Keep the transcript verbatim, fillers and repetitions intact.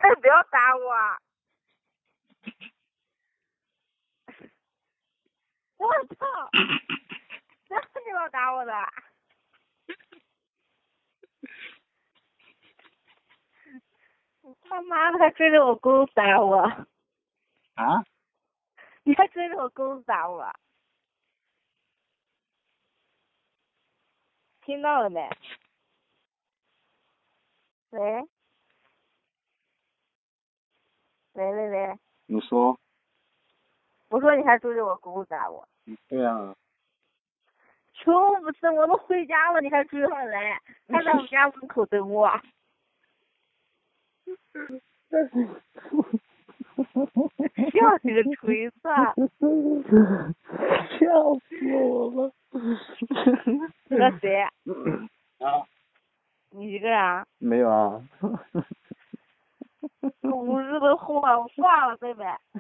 哎，不要打我！我操！谁你要打我的？他妈的还追着我公司打我！ 啊？ 你还追着我公司打我？听到了没？喂？喂喂喂！ 你说？ 我说你还追着我公司打我？ 对啊。 求不是，我都回家了，你还追上来，还在我家门口等我。笑你个锤子！ 笑死我了！ 那个谁？ 啊？ 你一个人啊？ 没有啊。 五日的货，我挂了，贝贝。